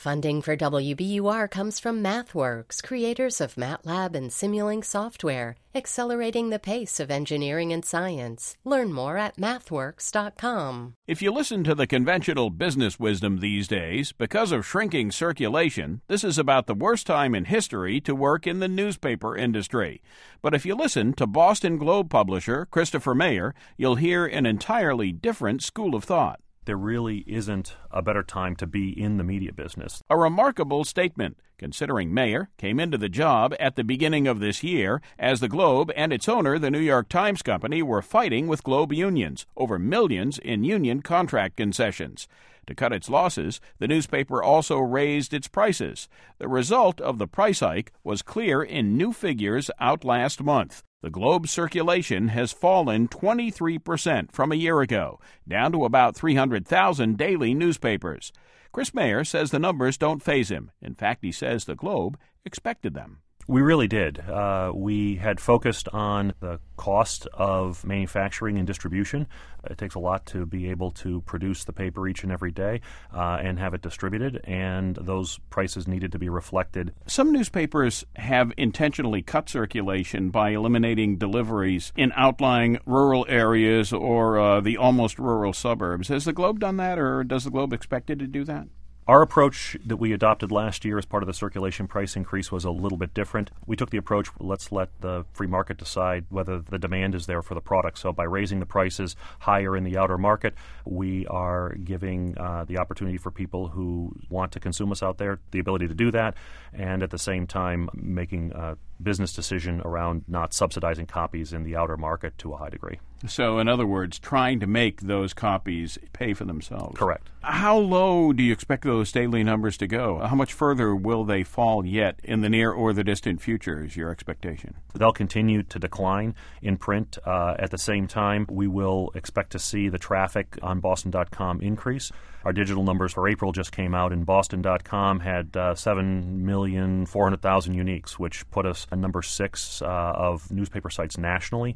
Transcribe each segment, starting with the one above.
Funding for WBUR comes from MathWorks, creators of MATLAB and Simulink software, accelerating the pace of engineering and science. Learn more at mathworks.com. If you listen to the conventional business wisdom these days, because of shrinking circulation, this is about the worst time in history to work in the newspaper industry. But if you listen to Boston Globe publisher Christopher Mayer, you'll hear an entirely different school of thought. There really isn't a better time to be in the media business. A remarkable statement, considering Mayer came into the job at the beginning of this year as the Globe and its owner, the New York Times Company, were fighting with Globe unions over millions in union contract concessions. To cut its losses, the newspaper also raised its prices. The result of the price hike was clear in new figures out last month. The Globe circulation has fallen 23% from a year ago, down to about 300,000 daily newspapers. Chris Mayer says the numbers don't faze him. In fact, he says the Globe expected them. We really did. We had focused on the cost of manufacturing and distribution. It takes a lot to be able to produce the paper each and every day and have it distributed, and those prices needed to be reflected. Some newspapers have intentionally cut circulation by eliminating deliveries in outlying rural areas or the almost rural suburbs. Has the Globe done that, or does the Globe expect it to do that? Our approach that we adopted last year as part of the circulation price increase was a little bit different. We took the approach, let's let the free market decide whether the demand is there for the product. So by raising the prices higher in the outer market, we are giving the opportunity for people who want to consume us out there the ability to do that, and at the same time making a business decision around not subsidizing copies in the outer market to a high degree. So, in other words, trying to make those copies pay for themselves. Correct. How low do you expect those daily numbers to go? How much further will they fall yet in the near or the distant future is your expectation? They'll continue to decline in print. At the same time, we will expect to see the traffic on Boston.com increase. Our digital numbers for April just came out, and Boston.com had 7,400,000 uniques, which put us at number 6 of newspaper sites nationally.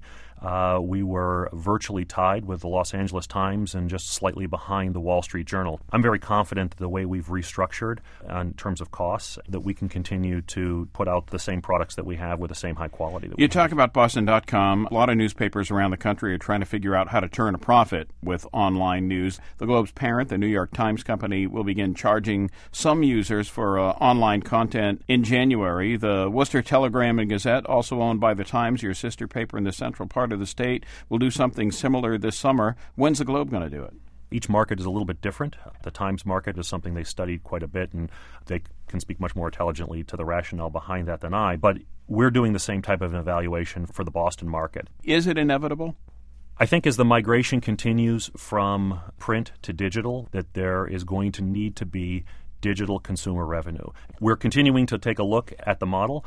We were virtually tied with the Los Angeles Times and just slightly behind the Wall Street Journal. I'm very confident that the way we've restructured in terms of costs, that we can continue to put out the same products that we have with the same high quality. You talk about Boston.com. A lot of newspapers around the country are trying to figure out how to turn a profit with online news. The Globe's parent, the New York Times Company, will begin charging some users for online content in January. The Worcester Telegram and Gazette, also owned by the Times, your sister paper in the central part of the state, will do something similar this summer. When's the Globe going to do it? Each market is a little bit different. The Times market is something they studied quite a bit, and they can speak much more intelligently to the rationale behind that than I. But we're doing the same type of an evaluation for the Boston market. Is it inevitable? I think as the migration continues from print to digital, that there is going to need to be digital consumer revenue. We're continuing to take a look at the model,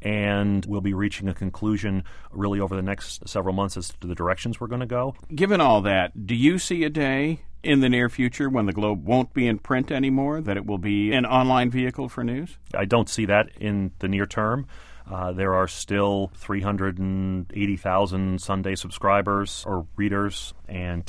and we'll be reaching a conclusion really over the next several months as to the directions we're going to go. Given all that, do you see a day in the near future when the Globe won't be in print anymore, that it will be an online vehicle for news? I don't see that in the near term. There are still 380,000 Sunday subscribers or readers and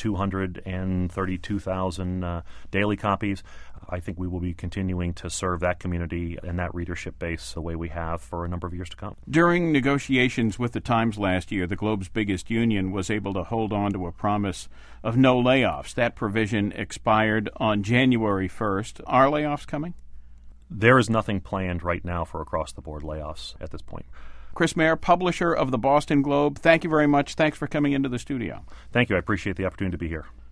232,000 daily copies. I think we will be continuing to serve that community and that readership base the way we have for a number of years to come. During negotiations with the Times last year, the Globe's biggest union was able to hold on to a promise of no layoffs. That provision expired on January 1st. Are layoffs coming? There is nothing planned right now for across-the-board layoffs at this point. Chris Mayer, publisher of the Boston Globe, thank you very much. Thanks for coming into the studio. Thank you. I appreciate the opportunity to be here.